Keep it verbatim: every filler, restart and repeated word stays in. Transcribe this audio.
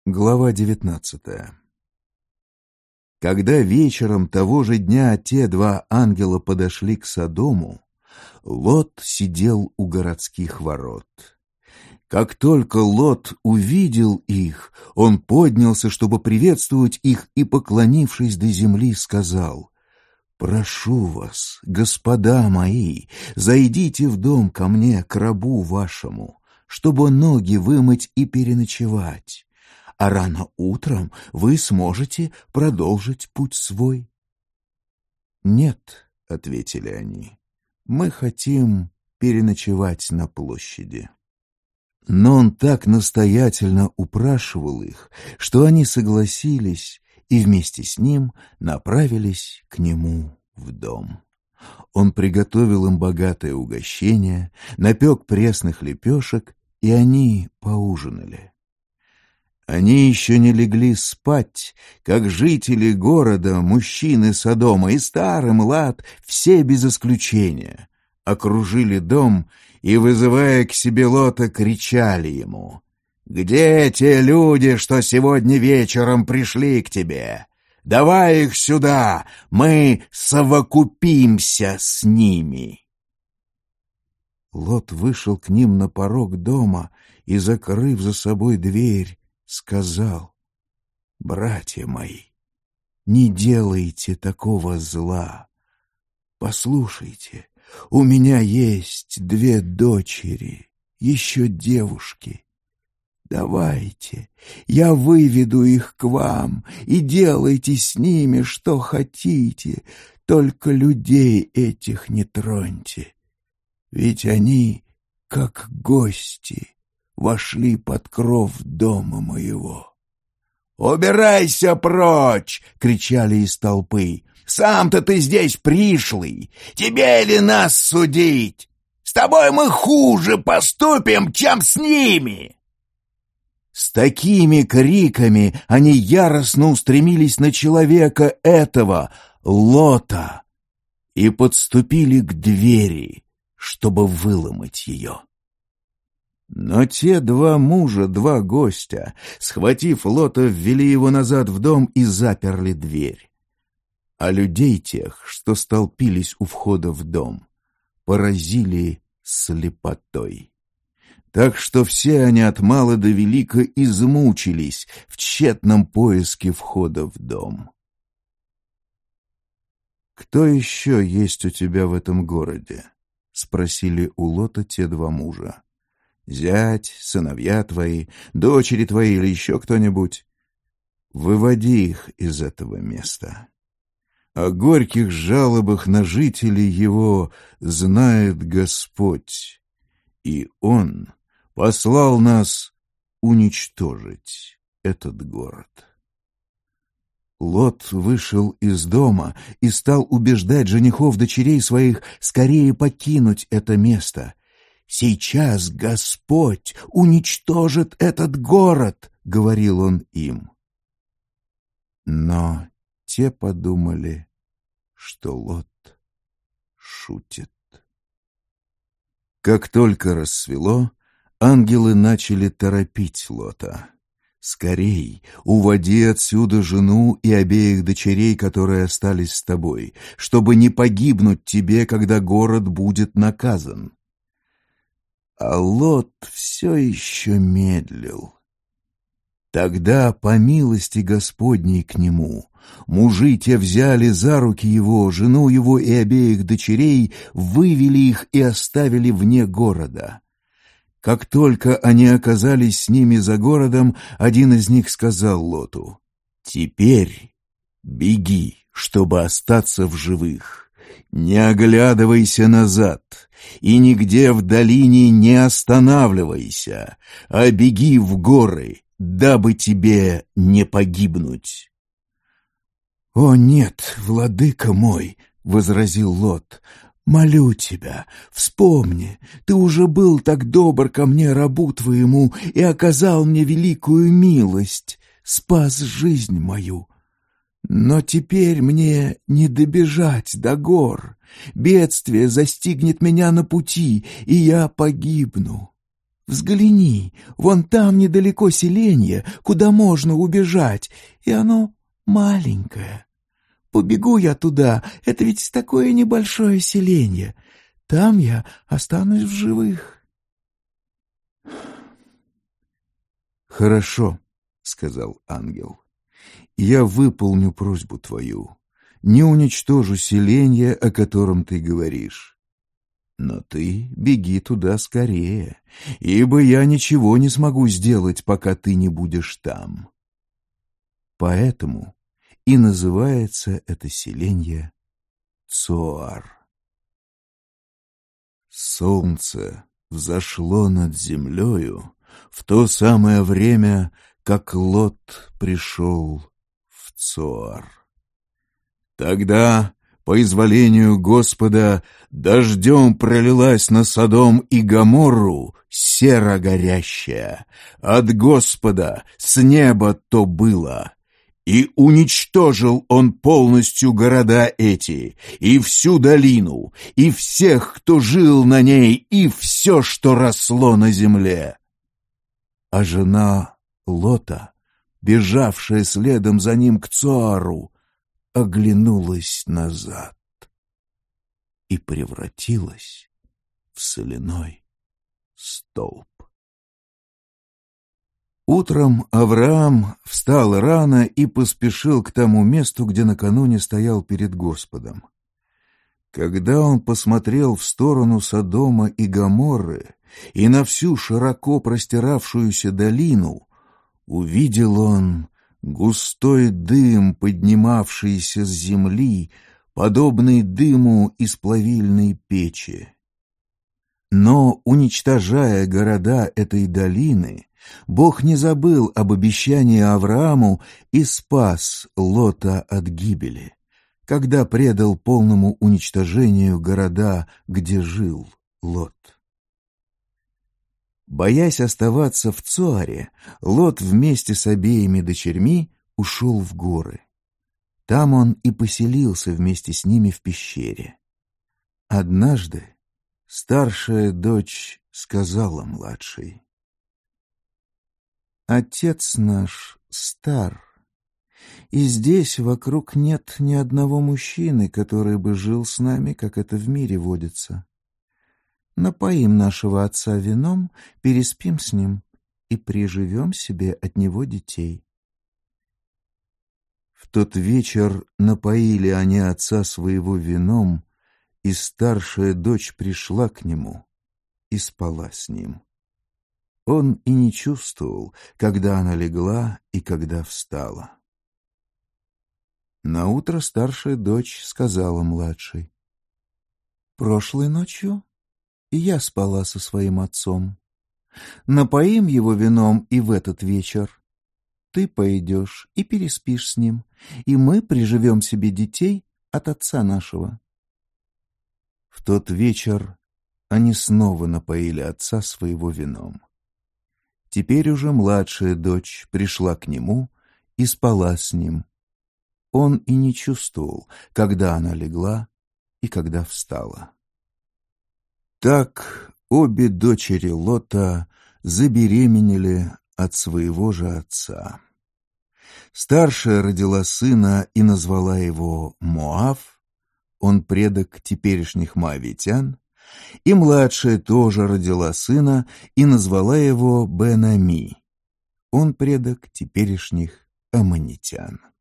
Глава девятнадцатая. Когда вечером того же дня те два ангела подошли к Содому, Лот сидел у городских ворот. Как только Лот увидел их, он поднялся, чтобы приветствовать их, и, поклонившись до земли, сказал: «Прошу вас, господа мои, зайдите в дом ко мне, к рабу вашему, чтобы ноги вымыть и переночевать, а рано утром вы сможете продолжить путь свой». «Нет», — ответили они, — «мы хотим переночевать на площади». Но он так настоятельно упрашивал их, что они согласились и вместе с ним направились к нему в дом. Он приготовил им богатое угощение, напек пресных лепешек, и они поужинали. Они еще не легли спать, как жители города, мужчины Содома, и старый, млад, все без исключения, окружили дом и, вызывая к себе Лота, кричали ему: «Где те люди, что сегодня вечером пришли к тебе? Давай их сюда, мы совокупимся с ними». Лот вышел к ним на порог дома и, закрыв за собой дверь, сказал: «Братья мои, не делайте такого зла. Послушайте, у меня есть две дочери, еще девушки. Давайте, я выведу их к вам, и делайте с ними что хотите, только людей этих не троньте. Ведь они, как гости, вошли под кров дома моего». «Убирайся прочь!» — кричали из толпы. «Сам-то ты здесь пришлый! Тебе ли нас судить? С тобой мы хуже поступим, чем с ними!» С такими криками они яростно устремились на человека этого, Лота, и подступили к двери, чтобы выломать ее. Но те два мужа, два гостя, схватив Лота, ввели его назад в дом и заперли дверь. А людей тех, что столпились у входа в дом, поразили слепотой. Так что все они от мала до велика измучились в тщетном поиске входа в дом. «Кто еще есть у тебя в этом городе?» — спросили у Лота те два мужа. «Зять, сыновья твои, дочери твои или еще кто-нибудь? Выводи их из этого места. О горьких жалобах на жителей его знает Господь, и Он послал нас уничтожить этот город». Лот вышел из дома и стал убеждать женихов дочерей своих скорее покинуть это место. «Сейчас Господь уничтожит этот город», — говорил он им. Но те подумали, что Лот шутит. Как только рассвело, ангелы начали торопить Лота. «Скорей, уводи отсюда жену и обеих дочерей, которые остались с тобой, чтобы не погибнуть тебе, когда город будет наказан». А Лот все еще медлил. Тогда, по милости Господней к нему, мужи те взяли за руки его, жену его и обеих дочерей, вывели их и оставили вне города. Как только они оказались с ними за городом, один из них сказал Лоту: «Теперь беги, чтобы остаться в живых. Не оглядывайся назад и нигде в долине не останавливайся, а беги в горы, дабы тебе не погибнуть». «О нет, владыка мой», — возразил Лот, — «молю тебя, вспомни, ты уже был так добр ко мне, рабу твоему, и оказал мне великую милость, спас жизнь мою. Но теперь мне не добежать до гор, бедствие застигнет меня на пути, и я погибну. взгляни, вон там недалеко селенье, куда можно убежать, и оно маленькое. Побегу я туда, это ведь такое небольшое селенье. Там я останусь в живых». «Хорошо», — сказал ангел, — «я выполню просьбу твою, не уничтожу селенье, о котором ты говоришь. Но ты беги туда скорее, ибо я ничего не смогу сделать, пока ты не будешь там». Поэтому и называется это селенье Цоар. Солнце взошло над землею в то самое время, как Лот пришел в Цоар. Тогда, по изволению Господа, дождем пролилась на Содом и Гоморру сера горящая. От Господа с неба то было. И уничтожил он полностью города эти, и всю долину, и всех, кто жил на ней, и все, что росло на земле. А жена Лота, бежавшая следом за ним к Цоару, оглянулась назад и превратилась в соляной столб. Утром Авраам встал рано и поспешил к тому месту, где накануне стоял перед Господом. Когда он посмотрел в сторону Содома и Гоморры и на всю широко простиравшуюся долину, увидел он густой дым, поднимавшийся с земли, подобный дыму из плавильной печи. Но, уничтожая города этой долины, Бог не забыл об обещании Аврааму и спас Лота от гибели, когда предал полному уничтожению города, где жил Лот. Боясь оставаться в Цоаре, Лот вместе с обеими дочерьми ушел в горы. Там он и поселился вместе с ними в пещере. Однажды старшая дочь сказала младшей: «Отец наш стар, и здесь вокруг нет ни одного мужчины, который бы жил с нами, как это в мире водится. Напоим нашего отца вином, переспим с ним и приживем себе от него детей». В тот вечер напоили они отца своего вином, и старшая дочь пришла к нему и спала с ним. Он и не чувствовал, когда она легла и когда встала. Наутро старшая дочь сказала младшей: «Прошлой ночью и я спала со своим отцом. Напоим его вином и в этот вечер. Ты пойдешь и переспишь с ним, и мы приживем себе детей от отца нашего». В тот вечер они снова напоили отца своего вином. Теперь уже младшая дочь пришла к нему и спала с ним. Он и не чувствовал, когда она легла и когда встала. Так обе дочери Лота забеременели от своего же отца. Старшая родила сына и назвала его Моав, он предок теперешних моавитян, и младшая тоже родила сына и назвала его Бен-Ами, он предок теперешних аммонитян.